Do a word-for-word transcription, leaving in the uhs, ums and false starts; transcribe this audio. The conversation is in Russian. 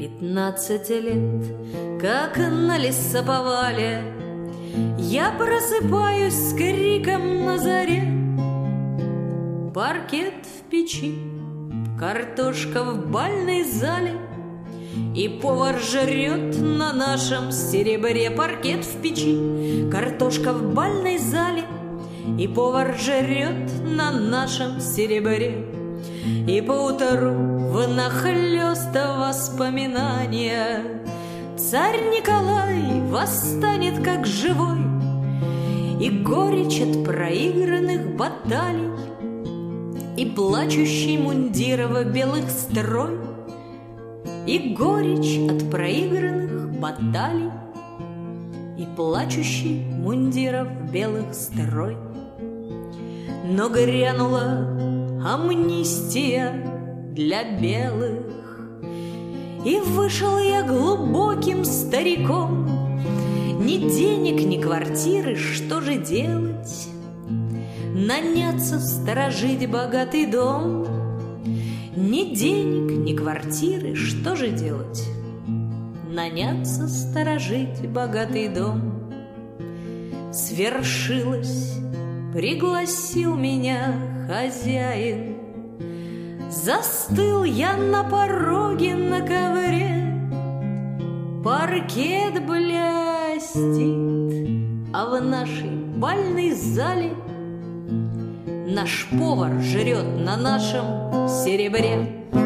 Пятнадцать лет, как на лесоповале, я просыпаюсь с криком на заре. Паркет в печи, картошка в бальной зале, и повар жрет на нашем серебре. Паркет в печи, картошка в бальной зале, и повар жрет на нашем серебре. И поутру внахлёст воспоминания царь Николай восстанет как живой, и горечь от проигранных баталий, и плачущий мундиров белых строй, и горечь от проигранных баталий, и плачущий мундиров белых строй. Но грянула амнистия для белых, и вышел я глубоким стариком. Ни денег, ни квартиры, что же делать? Наняться, сторожить богатый дом. Ни денег, ни квартиры, что же делать? Наняться, сторожить богатый дом. Свершилось, пригласил меня хозяин. Застыл я на пороге на ковре. Паркет блестит, а в нашей бальной зале наш повар жрет на нашем серебре.